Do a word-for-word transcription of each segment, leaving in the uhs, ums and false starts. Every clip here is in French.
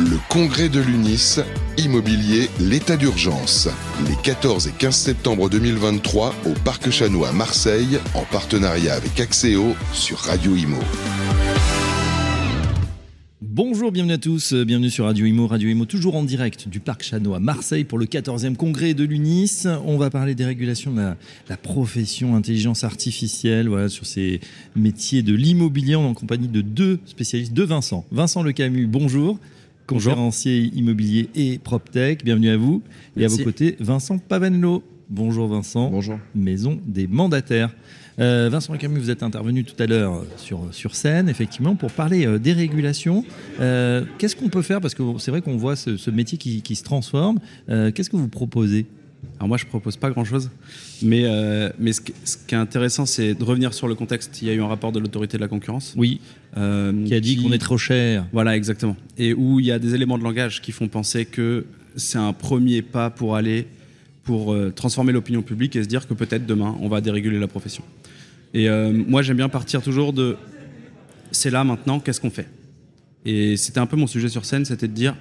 Le congrès de l'U N I S, immobilier, l'état d'urgence. Les quatorze et quinze septembre deux mille vingt-trois au Parc Chanois à Marseille, en partenariat avec Axéo sur Radio Imo. Bonjour, bienvenue à tous, bienvenue sur Radio Imo. Radio Imo, toujours en direct du Parc Chanois à Marseille pour le quatorzième congrès de l'U N I S. On va parler des régulations de la, la profession intelligence artificielle, voilà, sur ces métiers de l'immobilier. On est en compagnie de deux spécialistes, de Vincent. Vincent Le Camus, bonjour. Bonjour. Conférencier immobilier et PropTech, bienvenue à vous. Et Merci. à vos côtés, Vincent Pavanello. Bonjour Vincent. Bonjour. Maison des mandataires. Euh, Vincent Le Camus, vous êtes intervenu tout à l'heure sur, sur scène, effectivement, pour parler euh, des régulations. Euh, qu'est-ce qu'on peut faire ? Parce que c'est vrai qu'on voit ce, ce métier qui, qui se transforme. Euh, qu'est-ce que vous proposez ? Alors moi, je propose pas grand-chose, mais, euh, mais ce, qui, ce qui est intéressant, c'est de revenir sur le contexte. Il y a eu un rapport de l'autorité de la concurrence. Oui, euh, qui a dit qui... qu'on est trop cher. Voilà, exactement. Et où il y a des éléments de langage qui font penser que c'est un premier pas pour aller, pour euh, transformer l'opinion publique et se dire que peut-être demain, on va déréguler la profession. Et euh, moi, j'aime bien partir toujours de « c'est là maintenant, qu'est-ce qu'on fait ?» Et c'était un peu mon sujet sur scène, c'était de dire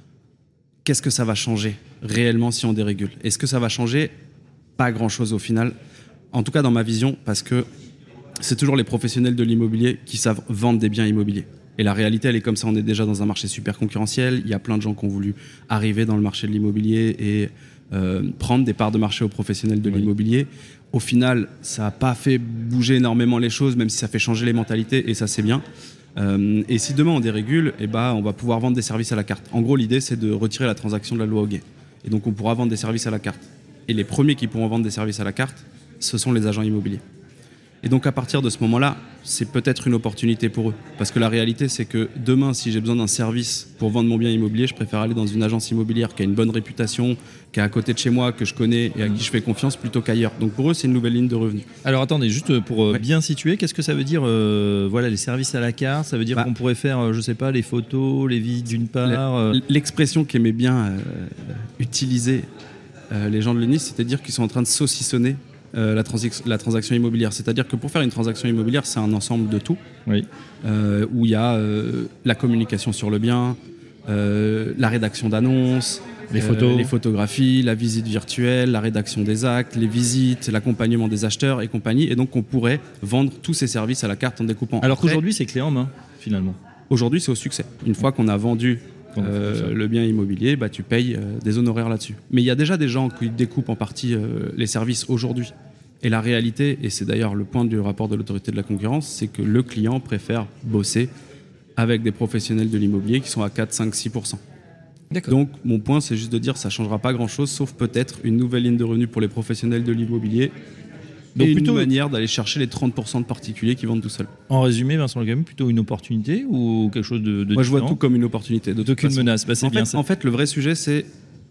« qu'est-ce que ça va changer réellement si on dérégule ?» Est-ce que ça va changer ? Pas grand-chose au final. En tout cas, dans ma vision, parce que c'est toujours les professionnels de l'immobilier qui savent vendre des biens immobiliers. Et la réalité, elle est comme ça, on est déjà dans un marché super concurrentiel. Il y a plein de gens qui ont voulu arriver dans le marché de l'immobilier et euh, prendre des parts de marché aux professionnels de oui. l'immobilier. Au final, ça n'a pas fait bouger énormément les choses, même si ça fait changer les mentalités, et ça, c'est bien. Euh, et si demain, on dérégule, eh ben, on va pouvoir vendre des services à la carte. En gros, l'idée, c'est de retirer la transaction de la loi Hoguet. Et donc, on pourra vendre des services à la carte. Et les premiers qui pourront vendre des services à la carte, ce sont les agents immobiliers. Et donc, à partir de ce moment-là, c'est peut-être une opportunité pour eux. Parce que la réalité, c'est que demain, si j'ai besoin d'un service pour vendre mon bien immobilier, je préfère aller dans une agence immobilière qui a une bonne réputation, qui est à côté de chez moi, que je connais et à qui je fais confiance plutôt qu'ailleurs. Donc, pour eux, c'est une nouvelle ligne de revenus. Alors, attendez, juste pour ouais. bien situer, qu'est-ce que ça veut dire, euh, voilà, les services à la carte ? Ça veut dire bah, qu'on pourrait faire, je ne sais pas, les photos, les visites d'une part euh... L'expression qu'aimaient bien euh, utiliser euh, les gens de l'U N I S, c'est-à-dire qu'ils sont en train de saucissonner Euh, la, transi- la transaction immobilière. C'est-à-dire que pour faire une transaction immobilière, c'est un ensemble de tout, oui. euh, où il y a euh, la communication sur le bien, euh, la rédaction d'annonces, les, photos. Euh, les photographies, la visite virtuelle, la rédaction des actes, les visites, l'accompagnement des acheteurs et compagnie. Et donc, on pourrait vendre tous ces services à la carte en découpant. Alors Après, qu'aujourd'hui, c'est clé en main, finalement. Aujourd'hui, c'est au succès. Une fois qu'on a vendu Euh, le bien immobilier, bah, tu payes euh, des honoraires là-dessus. Mais il y a déjà des gens qui découpent en partie euh, les services aujourd'hui. Et la réalité, et c'est d'ailleurs le point du rapport de l'autorité de la concurrence, c'est que le client préfère bosser avec des professionnels de l'immobilier qui sont à quatre, cinq, six pour cent. D'accord. Donc mon point, c'est juste de dire que ça ne changera pas grand-chose, sauf peut-être une nouvelle ligne de revenus pour les professionnels de l'immobilier. Donc et plutôt une manière d'aller chercher les trente pour cent de particuliers qui vendent tout seuls. En résumé, Vincent Le Camus, plutôt une opportunité ou quelque chose de, de Moi, différent ? je vois tout comme une opportunité. D'aucune menace. Bah, c'est en, bien fait, ça. en fait, le vrai sujet, c'est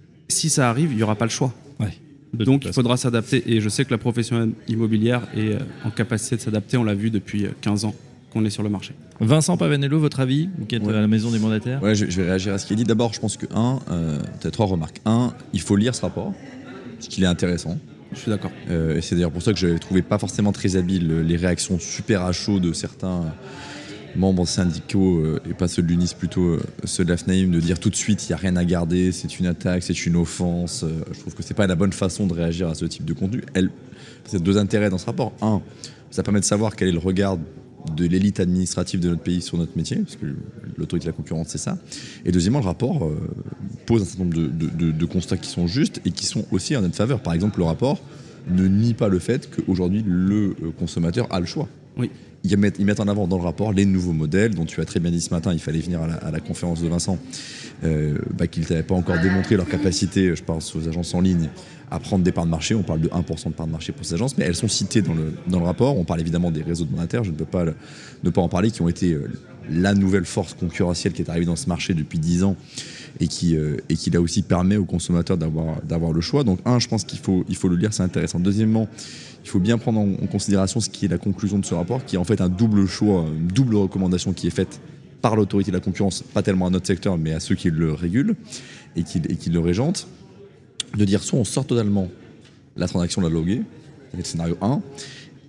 si ça arrive, il n'y aura pas le choix. Ouais, Donc, il faudra s'adapter. Et je sais que la profession immobilière est en capacité de s'adapter. On l'a vu depuis quinze ans qu'on est sur le marché. Vincent Pavanello, votre avis ? Vous qui êtes ouais. à la maison des mandataires ? Ouais, je, je vais réagir à ce qu'il dit. D'abord, je pense que, un, euh, peut-être trois remarques. Un, il faut lire ce rapport, parce qu'il est intéressant. Je suis d'accord. Euh, et c'est d'ailleurs pour ça que je ne trouvais pas forcément très habile les réactions super à chaud de certains membres syndicaux, euh, et pas ceux de l'U N I S, plutôt euh, ceux de la F N A I M, de dire tout de suite il n'y a rien à garder, c'est une attaque, c'est une offense. Euh, je trouve que ce n'est pas la bonne façon de réagir à ce type de contenu. Elle, c'est deux intérêts dans ce rapport. Un, ça permet de savoir quel est le regard de l'élite administrative de notre pays sur notre métier, parce que l'autorité de la concurrence, c'est ça. Et deuxièmement, le rapport euh, pose un certain nombre de, de, de, de constats qui sont justes et qui sont aussi en notre faveur. Par exemple, le rapport ne nie pas le fait qu'aujourd'hui, le consommateur a le choix. Oui. Ils mettent, ils mettent en avant dans le rapport les nouveaux modèles dont tu as très bien dit ce matin, il fallait venir à la, à la conférence de Vincent, euh, bah, qu'ils n'avaient pas encore démontré leur capacité, je pense aux agences en ligne, à prendre des parts de marché. On parle de un pour cent de parts de marché pour ces agences, mais elles sont citées dans le, dans le rapport. On parle évidemment des réseaux de mandataires, je ne peux pas le, ne pas en parler, qui ont été euh, la nouvelle force concurrentielle qui est arrivée dans ce marché depuis dix ans et qui, euh, et qui là aussi permet aux consommateurs d'avoir, d'avoir le choix. Donc un, je pense qu'il faut, il faut le lire, c'est intéressant. Deuxièmement, il faut bien prendre en, en considération ce qui est la conclusion de ce rapport, qui est en fait un double choix, une double recommandation qui est faite par l'autorité de la concurrence, pas tellement à notre secteur, mais à ceux qui le régulent et qui, et qui le régentent, de dire soit on sort totalement la transaction de la loi Hoguet, c'est le scénario un,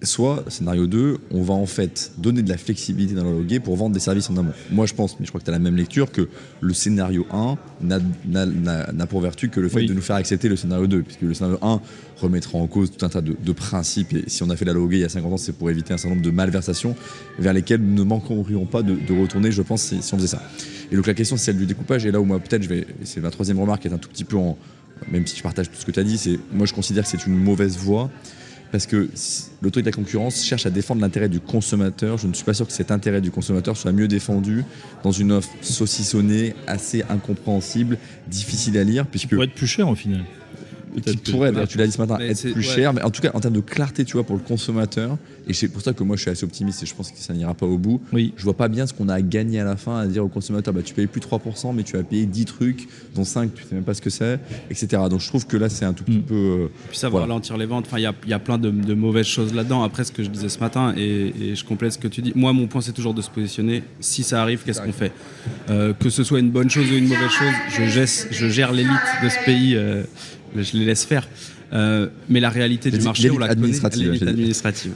soit, scénario deux, on va en fait donner de la flexibilité dans le loguer pour vendre des services en amont. Moi, je pense, mais je crois que tu as la même lecture, que le scénario un n'a, n'a, n'a, n'a pour vertu que le fait oui. de nous faire accepter le scénario deux, puisque le scénario un remettra en cause tout un tas de, de principes. Et si on a fait la loguer il y a cinquante ans, c'est pour éviter un certain nombre de malversations vers lesquelles nous ne manquerions pas de, de retourner, je pense, si, si on faisait ça. Et donc la question, c'est celle du découpage. Et là où moi, peut-être, je vais, c'est ma troisième remarque, qui est un tout petit peu en... Même si je partage tout ce que tu as dit, c'est, moi, je considère que c'est une mauvaise voie. Parce que l'autorité de la concurrence cherche à défendre l'intérêt du consommateur. Je ne suis pas sûr que cet intérêt du consommateur soit mieux défendu dans une offre saucissonnée, assez incompréhensible, difficile à lire. Puisque... Qui pourrait être plus cher au final. Qui pourrait, tu l'as dit ce matin, mais être plus ouais. cher. Mais en tout cas, en termes de clarté, tu vois, pour le consommateur, et c'est pour ça que moi je suis assez optimiste et je pense que ça n'ira pas au bout. Oui. Je vois pas bien ce qu'on a à gagner à la fin à dire au consommateur, bah, tu payes plus trois pour cent, mais tu vas payer dix trucs, dont cinq, tu sais même pas ce que c'est, et cetera. Donc je trouve que là, c'est un tout petit mmh. peu. Euh, Puis ça va voilà. ralentir les ventes. Enfin, il y, y a plein de, de mauvaises choses là-dedans. Après, ce que je disais ce matin, et, et je complète ce que tu dis. Moi, mon point, c'est toujours de se positionner. Si ça arrive, qu'est-ce ça qu'on arrive. fait euh, Que ce soit une bonne chose ou une mauvaise chose, je, gesse, je gère l'élite de ce pays. Euh, je les laisse faire. Euh, mais la réalité du marché, on la connaît, l'élite administrative.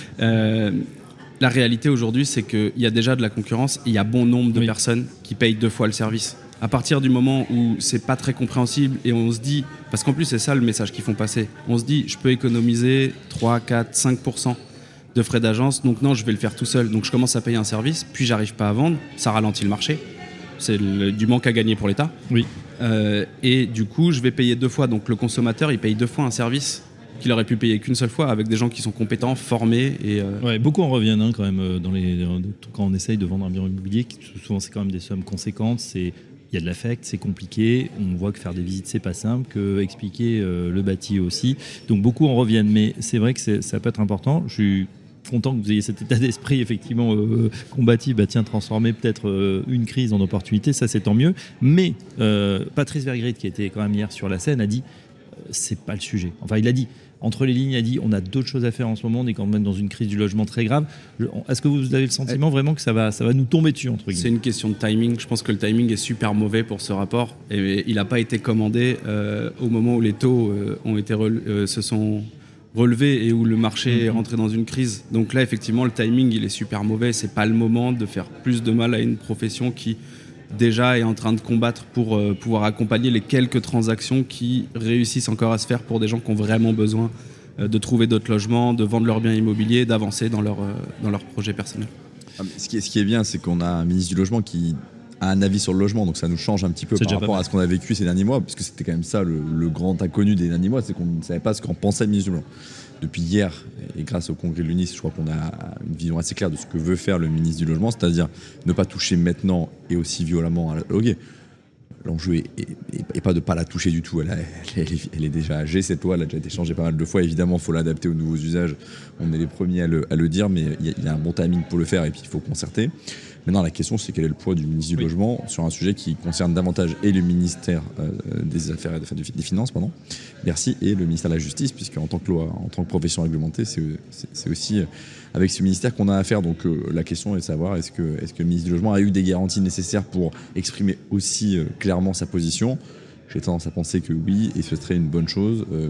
Euh, la réalité aujourd'hui, c'est qu'il y a déjà de la concurrence et il y a bon nombre de oui. personnes qui payent deux fois le service. À partir du moment où c'est pas très compréhensible et on se dit, parce qu'en plus c'est ça le message qu'ils font passer, on se dit je peux économiser trois, quatre, cinq pour cent de frais d'agence, donc non, je vais le faire tout seul. Donc je commence à payer un service, puis j'arrive pas à vendre, ça ralentit le marché. C'est le, du manque à gagner pour l'État. Oui. Euh, et du coup, je vais payer deux fois. Donc le consommateur, il paye deux fois un service qu'il aurait pu payer qu'une seule fois avec des gens qui sont compétents, formés. Et euh... ouais, beaucoup en reviennent hein, quand même dans les, quand on essaye de vendre un bien immobilier. Souvent, c'est quand même des sommes conséquentes. C'est il y a de l'affect, c'est compliqué. On voit que faire des visites, c'est pas simple, que expliquer euh, le bâti aussi. Donc beaucoup en reviennent. Mais c'est vrai que c'est, ça peut être important. Je suis content que vous ayez cet état d'esprit effectivement euh, combatif, bah tiens, transformer peut-être euh, une crise en opportunité, ça c'est tant mieux. Mais euh, Patrice Vergrit, qui était quand même hier sur la scène, a dit euh, c'est pas le sujet. Enfin, il a dit entre les lignes, il a dit on a d'autres choses à faire en ce moment, on est quand même dans une crise du logement très grave. Est-ce que vous avez le sentiment vraiment que ça va, ça va nous tomber dessus entre guillemets ? C'est une question de timing. Je pense que le timing est super mauvais pour ce rapport et il n'a pas été commandé euh, au moment où les taux euh, ont été rele- euh, se sont relevé et où le marché est rentré dans une crise. Donc là, effectivement, le timing, il est super mauvais. C'est pas le moment de faire plus de mal à une profession qui, déjà, est en train de combattre pour euh, pouvoir accompagner les quelques transactions qui réussissent encore à se faire pour des gens qui ont vraiment besoin euh, de trouver d'autres logements, de vendre leurs biens immobiliers, d'avancer dans leur, euh, dans leur projet personnel. Ce qui est, ce qui est bien, c'est qu'on a un ministre du Logement qui a un avis sur le logement, donc ça nous change un petit peu c'est par rapport à ce qu'on a vécu ces derniers mois, parce que c'était quand même ça le, le grand inconnu des derniers mois, c'est qu'on ne savait pas ce qu'en pensait le ministre du Logement. Depuis hier, et grâce au congrès de l'U N I S, je crois qu'on a une vision assez claire de ce que veut faire le ministre du Logement, c'est-à-dire ne pas toucher maintenant et aussi violemment à la loguer. L'enjeu est, est, est, est pas de ne pas la toucher du tout, elle, a, elle, est, elle est déjà âgée cette loi, elle a déjà été changée pas mal de fois, évidemment il faut l'adapter aux nouveaux usages, on est les premiers à le, à le dire, mais il y, a, il y a un bon timing pour le faire et puis il faut concerter. Maintenant, la question, c'est quel est le poids du ministre du oui. Logement sur un sujet qui concerne davantage et le ministère euh, des Affaires et des Finances, pardon, Bercy, et le ministère de la Justice, puisque en tant que loi, en tant que profession réglementée, c'est, c'est, c'est aussi avec ce ministère qu'on a affaire. Donc euh, la question est de savoir est-ce que, est-ce que le ministre du Logement a eu des garanties nécessaires pour exprimer aussi euh, clairement sa position. J'ai tendance à penser que oui, et ce serait une bonne chose. Euh,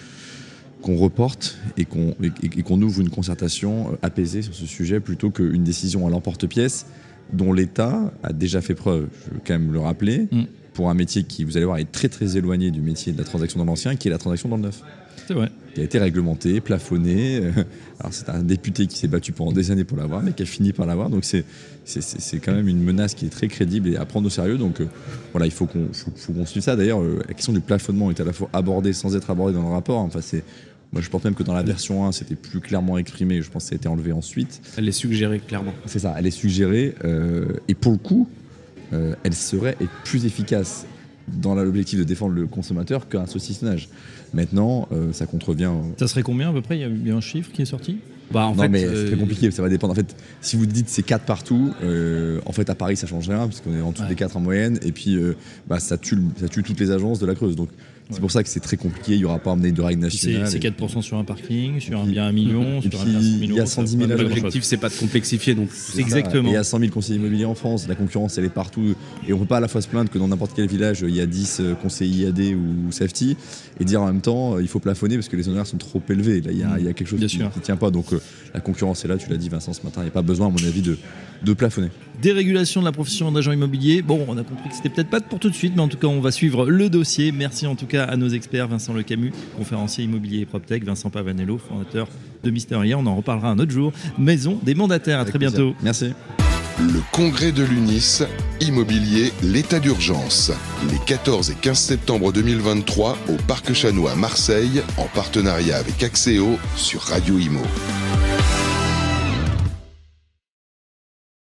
qu'on reporte et qu'on, et, et qu'on ouvre une concertation apaisée sur ce sujet plutôt qu'une décision à l'emporte-pièce dont l'État a déjà fait preuve, je veux quand même le rappeler, mmh. pour un métier qui, vous allez voir, est très très éloigné du métier de la transaction dans l'ancien, qui est la transaction dans le neuf. C'est vrai. Qui a été réglementé, plafonné. Alors c'est un député qui s'est battu pendant des années pour l'avoir, mais qui a fini par l'avoir. Donc c'est, c'est, c'est, c'est quand même une menace qui est très crédible et à prendre au sérieux. Donc euh, voilà, il faut qu'on, faut, faut qu'on suive ça. D'ailleurs, euh, la question du plafonnement est à la fois abordée sans être abordée dans le rapport. Enfin, c'est Moi, je pense même que dans la version un, c'était plus clairement exprimé. Je pense que ça a été enlevé ensuite. Elle est suggérée, clairement. C'est ça, elle est suggérée. Euh, et pour le coup, euh, elle serait plus efficace dans l'objectif de défendre le consommateur qu'un saucissonnage. Maintenant, euh, ça contrevient... Ça serait combien à peu près ? Il y a un chiffre qui est sorti ? Bah, en non, fait, mais euh... c'est très compliqué, ça va dépendre. En fait, si vous dites c'est quatre partout, euh, en fait, à Paris, ça change rien, parce qu'on est en dessous ouais. des quatre en moyenne, et puis euh, bah, ça, tue, ça tue toutes les agences de la Creuse. Donc, c'est ouais. pour ça que c'est très compliqué, il n'y aura pas amené de règles nationales. C'est, c'est quatre pour cent sur un parking, sur un bien à un million, sur un bien à cent mille euros. Il y a cent dix mille agences. L'objectif, c'est pas de complexifier. Donc, c'est exactement. Et il y a cent mille conseillers immobiliers en France, la concurrence, elle est partout. Et on ne peut pas à la fois se plaindre que dans n'importe quel village, il y a dix conseillers I A D ou safety, et dire en même temps, il faut plafonner parce que les honoraires sont trop élevés. Là, il y a, il y a quelque chose qui ne tient pas. Donc, euh, la concurrence est là, tu l'as dit Vincent ce matin, il n'y a pas besoin à mon avis de, de plafonner. Dérégulation de la profession d'agent immobilier. Bon, on a compris que c'était peut-être pas pour tout de suite, mais en tout cas, on va suivre le dossier. Merci en tout cas à nos experts, Vincent Lecamus, conférencier immobilier et PropTech, Vincent Pavanello, fondateur de Mysteria. On en reparlera un autre jour. Maison des mandataires. À Avec très plaisir. bientôt. Merci. Le congrès de l'UNIS, immobilier, l'état d'urgence. Les quatorze et quinze septembre deux mille vingt-trois au Parc Chanois à Marseille, en partenariat avec Axéo sur Radio Imo.